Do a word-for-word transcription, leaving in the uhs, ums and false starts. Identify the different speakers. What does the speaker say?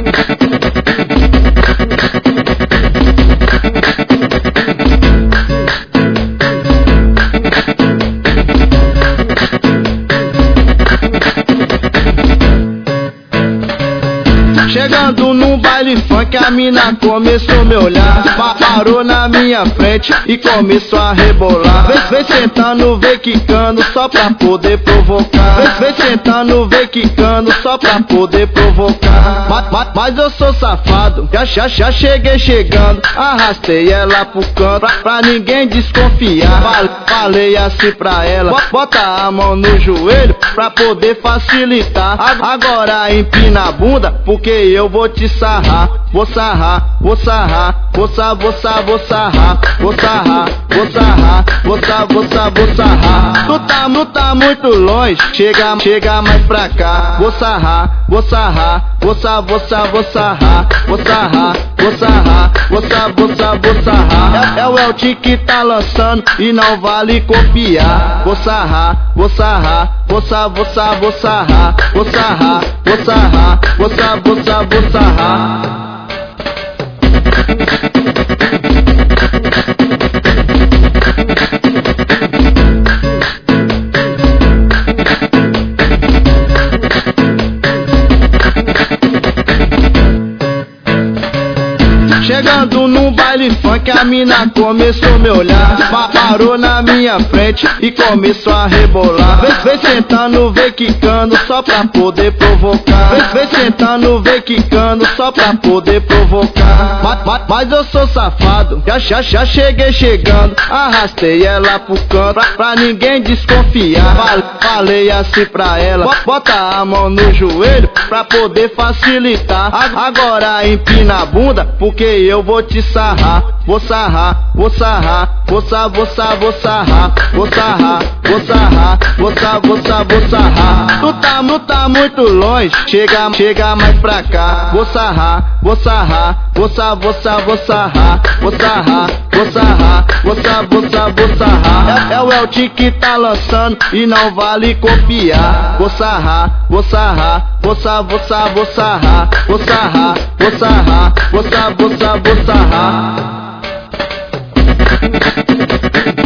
Speaker 1: Chegando num baile funk, a mina começou a me olhar, parou na minha frente e começou a rebolar. Vem, vem sentando, vem quicando, só pra poder provocar. Vem, vem sentando, vem quicando, só pra poder provocar. Mas, mas, mas eu sou safado, já, já, já cheguei chegando, arrastei ela pro canto, pra, pra ninguém desconfiar. Falei assim pra ela, bota a mão no joelho pra poder facilitar. Agora empina a bunda, porque eu vou te sarrar, vou sarrar, vou sarrar, vou sarrar, vou sarrar, vou sarrar, vou sarrar, vou sarrar, vou sarrar, vou sarrar, vou sarrar. Tu tá, tu tá muito longe, chega, chega mais pra cá. Vou sarrar, vou sarrar, vou sarrar, vou sarrar, vou sarrar, vou sarrar, vou sarrar, vou sarrar, vou sarrar, vou sarrar. É, é o Elti que tá lançando e não vale copiar. Vou sarrar, vou sarrar, vou sarrar, vou sarrar, vou sarrar, vou sarrar, vou sarrar, vou sarrar, vou sarrar, vou sarrar. Chegando num baile funk, a mina começou a me olhar, parou na minha frente e começou a rebolar. Vem, vem sentando, vem quicando, só pra poder provocar. Vem, vem sentando, vem quicando, só pra poder provocar. Mas, mas, mas eu sou safado, já, já, já cheguei chegando, arrastei ela pro canto, pra, pra ninguém desconfiar. Falei assim pra ela, bota a mão no joelho pra poder facilitar. Agora empina a bunda, porque eu vou te sarrar, vou sarrar, vou sarrar, vou sarrar, vou sarrar, vou sarrar, vou sarrar, vou sarrar, vou sarrar, vou sarrar, vou sarrar. Tu tá, tu tá muito longe, chega, chega mais pra cá. Vou sarrar, vou sarrar, vou sarrar, vou sarrar, vou sarrar, vou sarrar, vou sarrar, vou sarrar, vou sarrar, vou sarrar. É, é o Elti que tá lançando e não vale copiar. Vou sarrar, vou sarrar, vou sarrar, vou sarrar, vou sarrar, vou sarrar, vou sarrar, vou sarrar, vou sarrar, vou sarrar.